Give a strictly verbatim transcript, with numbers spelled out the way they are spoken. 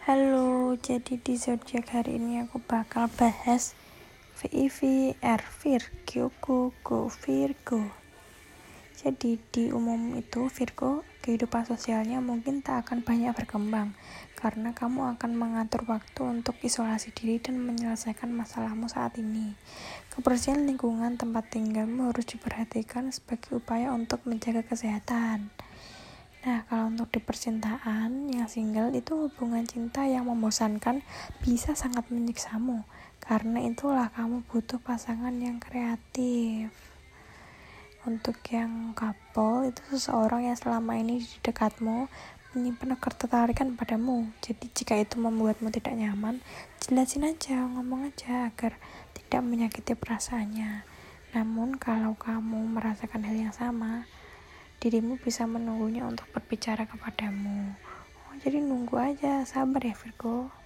Halo, jadi di zodiak hari ini aku bakal bahas V I V R Virgo, Go Virgo. Jadi di umum itu Virgo, kehidupan sosialnya mungkin tak akan banyak berkembang karena kamu akan mengatur waktu untuk isolasi diri dan menyelesaikan masalahmu saat ini. Kebersihan lingkungan tempat tinggalmu harus diperhatikan sebagai upaya untuk menjaga kesehatan. Nah, kalau untuk di percintaan yang single itu hubungan cinta yang membosankan bisa sangat menyiksamu. Karena itulah kamu butuh pasangan yang kreatif. Untuk yang couple itu seseorang yang selama ini di dekatmu menyimpan ketertarikan padamu. Jadi jika itu membuatmu tidak nyaman, jelasin aja, ngomong aja agar tidak menyakiti perasaannya. Namun kalau kamu merasakan hal yang sama, dirimu bisa menunggunya untuk berbicara kepadamu. Oh, jadi nunggu aja, sabar ya Virgo.